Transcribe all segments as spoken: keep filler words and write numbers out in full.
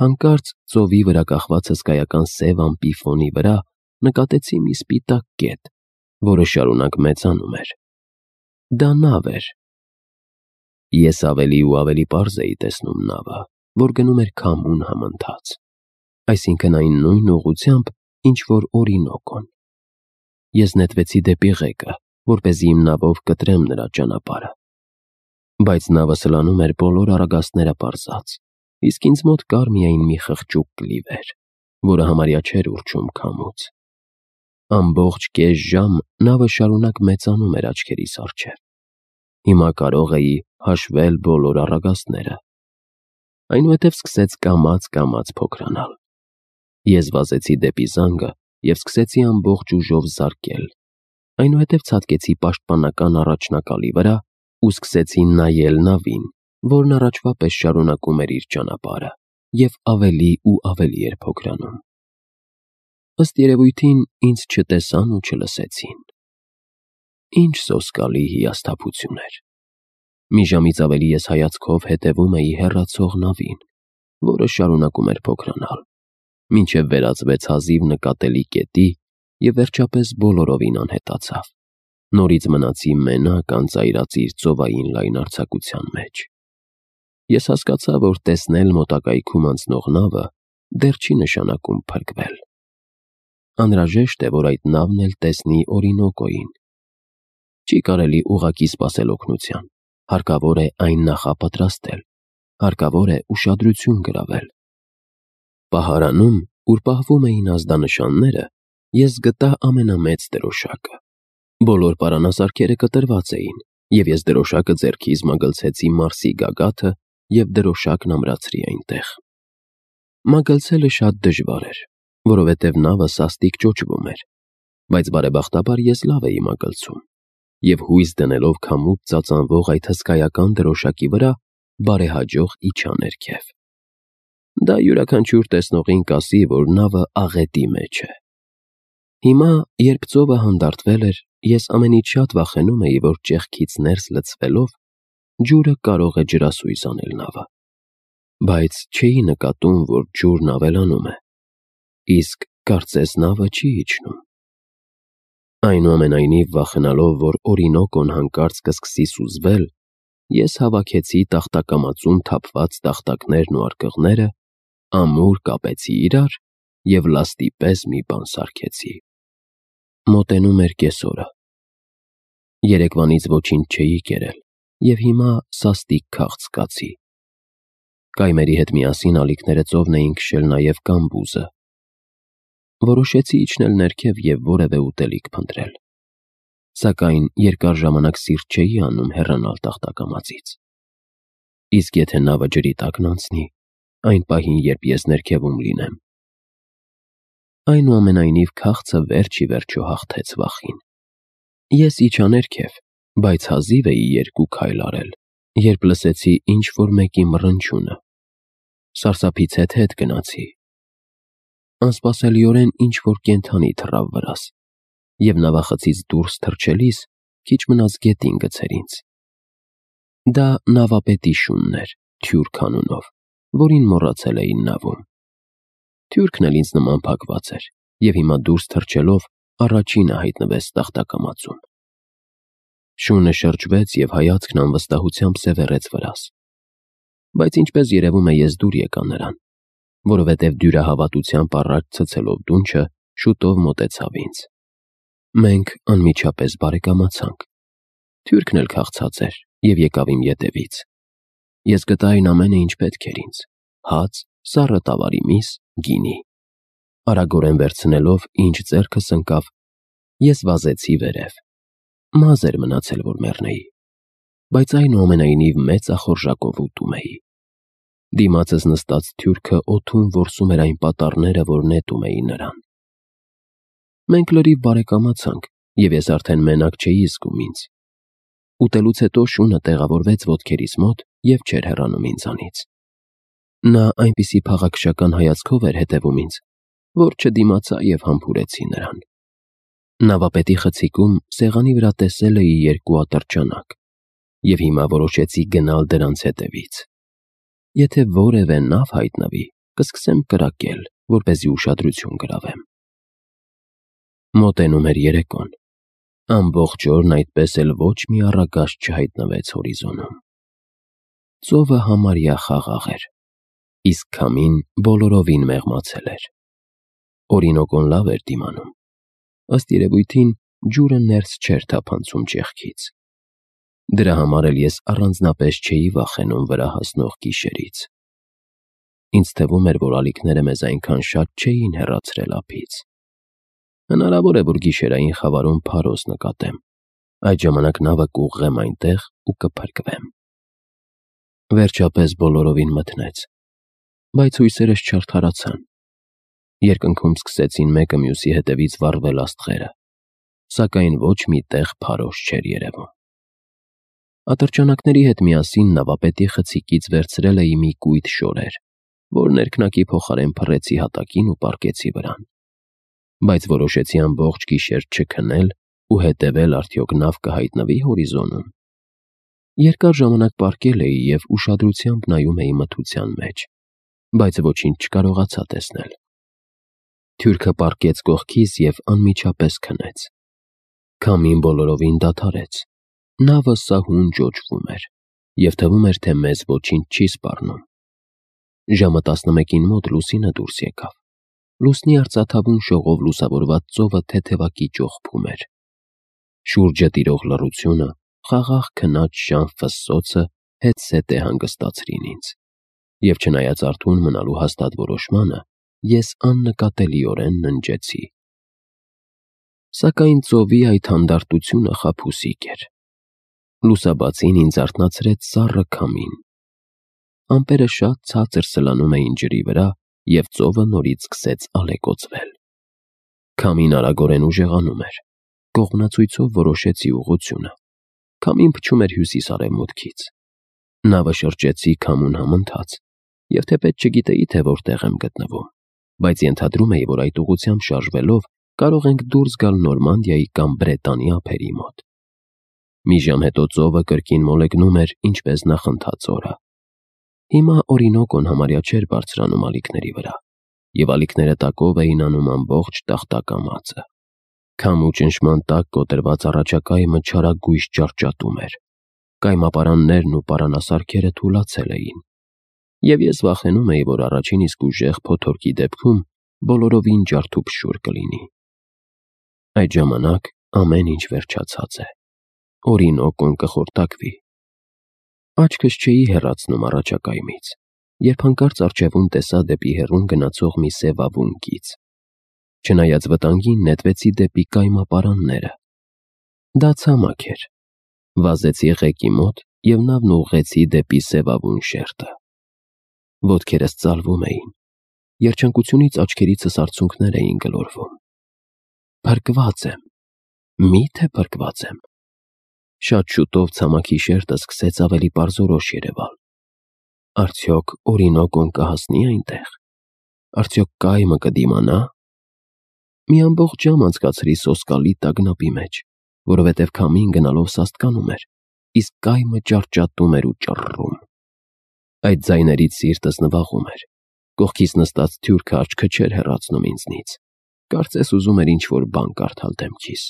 Հանկարծ ծովի վրա կախված հսկայական սև ամպի ֆոնի վրա նկատեցի մի սպիտակ կետ, որը շարունակ մեծանում էր։ Դա նավ էր։ Ես ավելի ու ավելի պարզ էի տեսնում նավը, որ գնում էր քամուն համընթաց, այսինքն այն նույն ուղղությամբ, ինչ որ օրինոկոն։ Ես նետվեցի դեպի ղեկը, որպեսզի իմ նավով կտրեմ նրա ճանապարհը։ Բայց նավը սլանում էր բոլոր առագաստները պարզած, իսկ ինձ մոտ կար միայն մի խղճուկ կլիվեր, որը համարյա չէր ուռչում քամուց։ Ամբողջ կես ժամ նավը շարունակ մեծանում էր աչքերիս առջև։ Հիմա կարող էի հաշվել բոլոր առագաստները։ Այնուհետև սկսեց կամաց-կամաց փոքրանալ։ Ես վազեցի դեպի զանգը և սկսեցի ամբողջ ուժով զարկել, այնուհետև ցատկեցի պաշտպանական առաջնակալի վրա ու սկսեցի նայել նավին, որն առաջվա պես շարունակում էր իր ճանապարհը և ավելի ու ավելի էր փոքրանում։ Ըստ երևույթին ինձ չտեսան ու չլսեցին։ Ինչ սոսկալի հիասթափություն էր։ Մի ժամից ավելի ես հայացքով հետևում էի հեռացող նավին, որը շարունակում էր փոքրանալ, մինչև վերածվեց հազիվ նկատելի կետի և վերջապես բոլորովին անհետացավ։ Նորից մնացի մենակ անծայրածիր ծովային լայնարձակության մեջ։ Ես հասկացա, որ տեսնել մոտակայքում անցնող նավը դեռ չի նշանակում փրկվել։ Անհրաժեշտ է, որ այդ նավն էլ տեսնի օրինոկոյին։ Չի կարելի ուղղակի սպասել օգնության, հարկավոր է այն նախապատրաստել, հարկավոր է ուշադրություն գրավել։ Պահարանում, ուր պահվում էին ազդանշանները, ես գտա ամենամեծ դրոշակը։ Բոլոր պարանասարքերը կտրված էին, և ես դրոշակը ձեռքիս մագլցեցի Մարսի գագաթը և դրոշակն ամրացրի այնտեղ։ Մագլցելը շատ դժվար էր, որովհետև նավը սաստիկ ճոճվում էր, բայց բարեբախտաբար ես լավ էի մագլցում, և հույս դնելով քամուց ծածանվող այդ հսկայական դրոշակի վրա, բարեհաջող իջա ներքև։ Դա յուրաքանչյուր տեսնողին կասի, որ նավը աղետի մեջ է։ Հիմա, երբ ծովը հանդարտվել էր, ես ամենից շատ վախենում էի, որ ճեղքից ներս լցվելով ջուրը կարող է ջրասույզ անել նավը։ Բայց չէի նկատում, որ ջուրն ավելանում է, իսկ կարծես նավը չի իջնում։ Այնուամենայնիվ, վախենալով, որ օրինոկոն հանկարծ կսկսի սուզվել, ես հավաքեցի տախտակամածում թափված տախտակներն ու արկղները, ամուր կապեցի իրար և լաստի պես մի բան սարքեցի։ Մոտենում էր կեսօրը։ Երեկվանից ոչինչ չէի կերել, և հիմա սաստիկ քաղց կացի։ Կայմերի հետ միասին ալիքները ծովն էին քշել նաև կամբուզը։ Որոշեցի իջնել ներքև և որևէ ուտելիք փնտրել։ Սակայն երկար ժամանակ սիրտ չէի անում հեռանալ տախտակամածից։ Իսկ եթե նավը ջրի տակն անցնի, այն պահին, երբ ես ներքևում լինեմ։ Այնուամենայնիվ, քաղցը վերջ ի վերջո հաղթեց վախին։ Ես իջա ներքև, բայց հազիվ էի երկու քայլ արել, երբ լսեցի ինչ-որ մեկի մռնչյունը։ Սարսափից հետհետ գնացի։ Անսպասելիորեն ինչ-որ կենդանի թռավ վրաս, և նավախցից դուրս թռչելիս քիչ մնաց գետին գցեր ինձ։ Դա նավապետի շունն էր, Թյուրք անունով, որին մոռացել էի նավում։ Թյուրքն էլ ինձ նման փակված էր, և հիմա դուրս թռչելով առաջինը հայտնվեց տախտակամածում։ Շունը շրջվեց և հայացքն անվստահությամբ սևեռեց վրաս։ Բայց ինչպես երևում է, ես դուր եկա նրան, որովհետև դյուրահավատությամբ առաջ ցցելով դունչը, շուտով մոտեցավ ինձ։ Մենք անմիջապես բարեկամացանք։ Թյուրքն էլ քաղցած էր և եկավ իմ ետևից։ Ես գտա այն ամենը, ինչ պետք էր ինձ՝ հաց, սառը տավարի միս, գինի։ Արագորեն վերցնելով, ինչ ձեռքս ընկավ, ես վազեցի վերև։ Մազ էր մնացել, որ մեռնեի, բայց այնուամենայնիվ մեծ ախորժակով ուտում էի։ Դիմացս նստած Թյուրքը օդում որսում էր այն պատառները, որ նետում էին նրան։ Մենք լրիվ բարեկամացանք, և ես արդեն մենակ չէի զգում ինձ։ Ուտելուց հետո շունը տեղավորվեց ոտքերիս մոտ և չէր հեռանում ինձանից։ Նա այնպիսի փաղաքշական հայացքով էր հետևում ինձ, որ չդիմացա և համբուրեցի նրան։ Նավապետի խցիկում սեղանի վրա տեսել էի երկու ատրճանակ, և հիմա որոշեցի գնալ դրանց հետևից։ Եթե որևէ նավ հայտնվի, կսկսեմ կրակել, որպեսզի ուշադրություն գրավեմ։ Մոտենում էր երեկոն։ Ամբողջ օրն այդպես էլ ոչ մի առագաստ չհայտնվեց հորիզոնում։ Ծովը համարյա խաղաղ էր, իսկ քամին բոլորովին մեղմացել էր։ Օրինոկոն լավ էր դիմանում։ Ըստ երևույթին ջուրը ներս չէր թափանցում ճեղքից։ Դրա համար էլ ես առանձնապես չէի վախենում վրա հասնող գիշերից։ Ինձ թվում էր, որ ալիքները մեզ այնքան շատ չէին հեռացրել ափից։ Հնարավոր է, որ գիշերային խավարում փարոս նկատեմ, այդ ժամանակ նավը կուղղեմ այնտեղ ու կփրկվեմ։ Վերջապես բոլորովին մթնեց, բայց հույսերս չարդարացան։ Երկնքում սկսեցին մեկը մյուսի հետևից վառվել աստղերը, սակայն ոչ մի տեղ փարոս չէր երևում։ Ատրճանակների հետ միասին նավապետի խցիկից վերցրել էի մի կույտ շորեր, որ ներքնակի փոխարեն փռեցի հատակին ու պառկեցի վրան, բայց որոշեցի ամբողջ գիշեր չքնել ու հետևել արդյոք նավ կհայտնվի հորիզոնում։ Երկար ժամանակ պառկել էի և ուշադրությամբ նայում էի մթության մեջ, բայց ոչինչ չկարողացա տեսնել։ Թուրքը պառկեց կողքիս և անմիջապես քնեց։ Քամին բոլորովին դադարեց։ Նավը սահուն ճոճվում էր, և թվում էր, թե մեզ ոչինչ չի սպառնում։ Ժամը տասնմեկին մոտ լուսինը դուրս եկավ։ Լուսնի արծաթավուն շողով լուսավորված ծովը թեթևակի ճողփում էր։ Շուրջը տիրող լռությունը, խաղաղ քնած ժամ ֆսսոցը հետզհետե հանգստացրին ինձ, և չնայած արթուն մնալու հաստատ որոշմանը, ես աննկատելիորեն ննջեցի։ Սակայն ծովի այդ հանդարտությունը խաբուսիկ էր։ Լուսաբացին ինձ արթնացրեց սառը քամին։ Ամպերը շատ ցածր սլանում էին ջրի վրա, և ծովը նորից սկսեց ալեկոծվել։ Քամին արագորեն ուժեղանում էր։ Կողմնացույցով որոշեցի ուղղությունը։ Քամին փչում էր հյուսիս-արևմուտքից։ Նավը շրջեցի քամուն համընթաց, և թեպետ չգիտեի, թե որտեղ եմ գտնվում, բայց ենթադրում էի, որ այդ ուղղությամբ շարժվելով կարող ենք դուրս գալ Նորմանդիայի կամ Բրետանի ափերի մոտ։ Մի ժամ հետո ծովը կրկին մոլեգնում էր, ինչպես նախընթաց օրը։ Հիմա Օրինոկոն համարյա չէր բարձրանում ալիքների վրա, և ալիքները տակով էին անում ամբողջ տախտակամածը։ Քամու ճնշման տակ կոտրված առաջակայմը չարագույժ ջառջատում էր։ Կայմապարաններն ու պարանասարքերը թուլացել էին, և ես վախենում էի, որ առաջին իսկ ուժեղ փոթորկի դեպքում բոլորովին ջարդուփշուր կլինի։ Այդ ժամանակ ամեն ինչ վերջացած է։ Օրինոկոն կխորտակվի։ Աչքս չէի հեռացնում առաջակայմից, երբ հանկարծ առջևում տեսա դեպի հեռուն գնացող մի սևավուն կից։ Չնայած վտանգին, նետվեցի դեպի կայմապարանները։ Դա ցամաք էր։ Վազեցի ղեկի մոտ և նավն ուղղեցի դեպի սևավուն շերտը։ Ոտքերս ծալվում էին։ Երջանկությունից աչքերիցս արցունքներ էին գլորվում։ Փրկված եմ։ Մի՞թե փրկված եմ։ Շատ շուտով ցամաքի շերտը սկսեց ավելի պարզորոշ երևալ։ Արդյոք Օրինոկոն կհասնի այնտեղ։ Արդյոք կայմը կդիմանա։ Մի ամբողջ ժամ անցկացրի սոսկալի տագնապի մեջ, որովհետև քամին գնալով սաստկանում էր, իսկ կայմը ջառջատում էր ու ճռռում։ Այդ ձայներից սիրտս նվաղում էր։ Կողքիս նստած թուրքը աչքը չէր հեռացնում ինձնից։ Կարծես ուզում էր ինչ-որ բան կարդալ դեմքիս։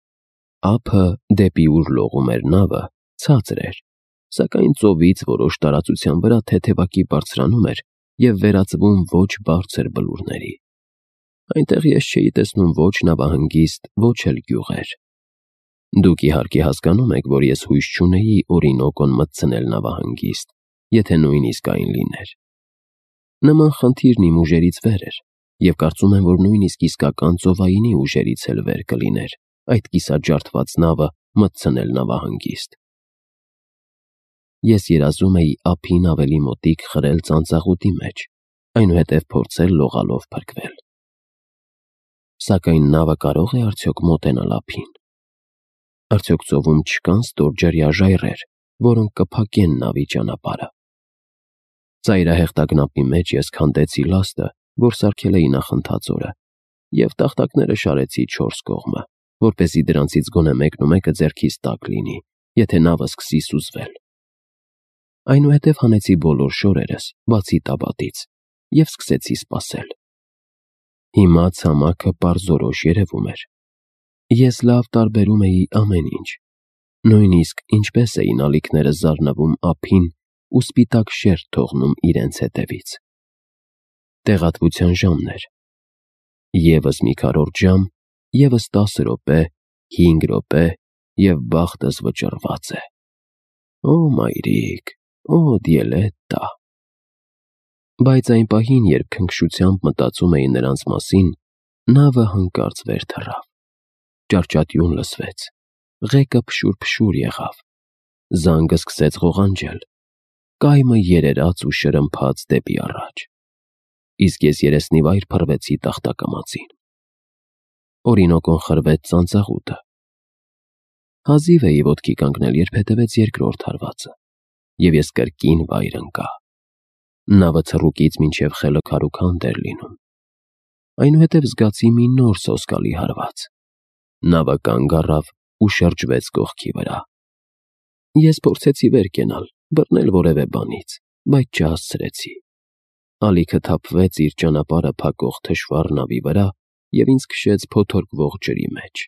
Ափը, դեպի ուր լողում էր նավը, ցածր էր, սակայն ծովից որոշ տարածության վրա թեթևակի բարձրանում էր և վերածվում ոչ բարձր բլուրների։ Այնտեղ ես չէի տեսնում ոչ նավահանգիստ, ոչ էլ գյուղեր։ Դուք իհարկե հասկանում եք, որ ես հույս չունեի Օրինոկոն մտցնել նավահանգիստ, եթե նույնիսկ այն լիներ։ Նման խնդիրն իմ ուժերից վեր էր, և կարծում եմ, որ նույնիսկ իսկական ծովայինի ուժերից էլ վեր կլիներ այդ կիսաջարդված նավը մտցնել նավահանգիստ։ Ես երազում էի ափին ավելի մոտիկ խրել ծանծաղուտի մեջ, այնուհետև փորձել լողալով փրկվել։ Սակայն նավը կարո՞ղ է արդյոք մոտենալ ափին։ Արդյոք ծովում չկան ստորջրյա ժայռեր, որոնք կփակեն նավի ճանապարհը։ Ծայրահեղ տագնապի մեջ ես քանդեցի լաստը, որ սարքել էի նախընթաց օրը, և տախտակները շարեցի չորս կողմը, որպեսզի դրանցից գոնե մեկն ու մեկը ձեռքիս տակ լինի, եթե նավը սկսի սուզվել։ Այնուհետև հանեցի բոլոր շորերս, բացի տաբատից, և սկսեցի սպասել։ Հիմա ցամաքը պարզորոշ երևում էր։ Ես լավ տարբերում էի ամեն ինչ, նույնիսկ ինչպես էին ալիքները զարնվում ափին ու սպիտակ շերտ թողնում իրենց հետևից։ Տեղատվության ժամն էր։ Եվս մի քառորդ ժամ, եվս տասը րոպե, հինգ րոպե և բախտս վճռված է։ Օ մայրիկ, օ Դիելետտա։ Բայց այն պահին, երբ քնքշությամբ մտածում էի նրանց մասին, նավը հանկարծ վեր թռավ։ Ճարճատյուն լսվեց, ղեկը փշուր-փշուր եղավ, զանգը սկսեց ղողանջել, կայմը երերաց ու շրմփաց դեպի առաջ, իսկ ես երեսնիվայր փռվեցի տախտակամածին։ Օրինոկոն խրվեց ծանծաղուտը։ Հազիվ էի ոտքի կանգնել, երբ հետևեց երկրորդ հարվածը, և ես կրկին վայր ընկա։ Նավը ցռուկից մինչև խելը քարուքանդ էր լինում։ Այնուհետև զգացի մի նոր սոսկալի հարված։ Նավը կանգ առավ ու շրջվեց կողքի վրա։ Ես փորձեցի վեր կենալ, բռնել որևէ բանից, բայց չհասցրեցի։ Ալիքը թափվեց իր ճանապարհը փակող թշվառ նավի վրա և ինձ քշեց փոթորկվող ջրի մեջ։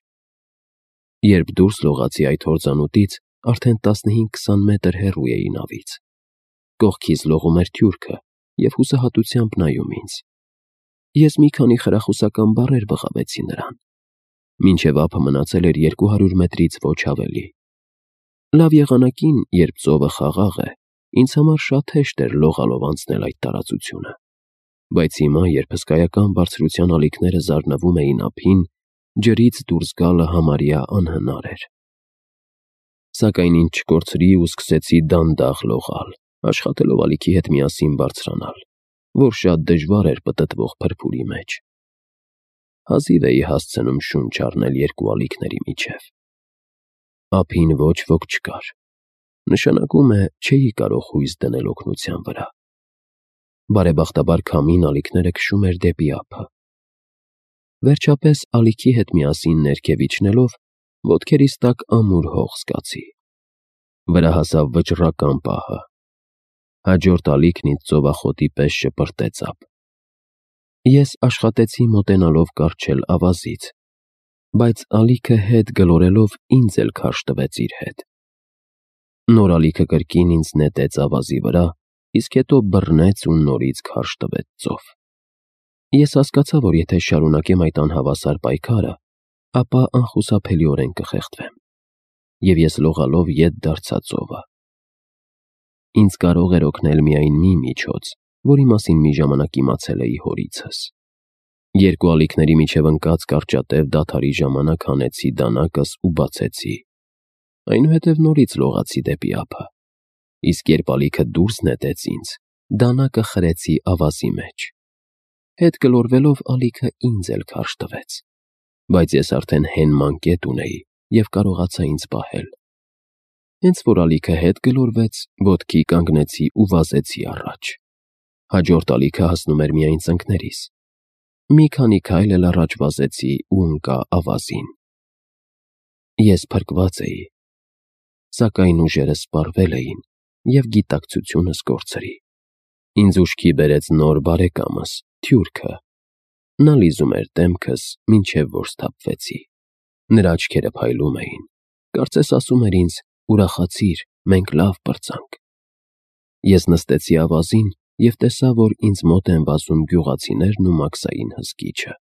Երբ դուրս լողացի այդ հորձանուտից, արդեն տասնհինգ-քսան մետր հեռու էի նավից։ Կողքից լողում էր թյուրքը և հուսահատությամբ նայում ինձ։ Ես մի քանի խրախուսական բառեր բղավեցի նրան։ Մինչև ափը մնացել էր երկու հարյուր մետրից ոչ ավելի։ Լավ եղանակին, երբ ծովը խաղաղ է, ինձ համար շատ հեշտ էր լողալով անցնել այդ տարածությունը։ Բայց հիմա, երբ հսկայական բարձրության ալիքները զարնվում էին ափին, ջրից դուրս գալը համարյա անհնար էր։ Սակայն ինձ չկորցրի ու սկսեցի դանդաղ լողալ, աշխատելով ալիքի հետ միասին բարձրանալ, որ շատ դժվար էր պտտվող փրփուրի մեջ։ Հազիվ էի հասցնում շունչ առնել երկու ալիքների միջև։ Ափին ոչ ոք չկար։ Նշանակում է, չէի կարող հույս դնել օգնության վրա։ Բարեբախտաբար քամին ալիքները քշում էր դեպի ափը։ Վերջապես ալիքի հետ միասին ներքև իջնելով, ոտքերիս տակ ամուր հող զգացի։ Վրա հասավ վճռական պահը։ Հաջորդ ալիքն ինձ ծովախոտի պես շպրտեց ափ։ Ես աշխատեցի մոտենալով կառչել ավազից, բայց ալիքը հետ գլորելով ինձ էլ քարշ տվեց իր հետ։ Նոր ալիքը կրկին ինձ նետեց ավազի վրա, իսկ հետո բռնեց ու նորից քարշ տվեց ծով։ Ես հասկացա, որ եթե շարունակեմ այդ անհավասար պայքարը, ապա անխուսափելիորեն կխեղդվեմ, և ես լողալով ետ դարձա ծովը։ Ինձ կարող էր օգնել միայն մի միջոց, որի մասին մի ժամանակ իմացել էի հորիցս։ Երկու ալիքների միջև ընկած կարճատև դադարի ժամանակ հանեցի դանակս ու բացեցի։ Այնուհետև նորից լողացի դեպի ափը, իսկ երբ ալիքը դուրս նետեց ինձ, դանակը խրեցի ավազի մեջ։ Հետ գլորվելով ալիքը ինձ էլ քարշ տվեց, բայց ես արդեն հենման կետ ունեի և կարողացա ինձ պահել։ Հենց որ ալիքը հետ գլորվեց, ոտքի կանգնեցի ու վազեցի առաջ։ Հաջորդ ալիքը հասնում էր միայն ծնկներիս։ Մի քանի քայլ էլ առաջ վազեցի ու ընկա ավազին։ Ես փրկված էի, սակայն ուժերս սպառվել էին և գիտակցությունս կորցրի։ Ինձ ուշքի բերեց նոր բարեկամս՝ թյուրքը։ Նա լիզում էր դեմքս, մինչև որ սթափվեցի։ Նրա աչքերը փայլում էին, կարծես ասում էր ինձ. «Ուրախացիր, մենք լավ պրծանք»։ Ես նստեցի ավազին և տեսա, որ ինձ մոտ են վազում գյուղացիներն ու մաքսային հսկիչը։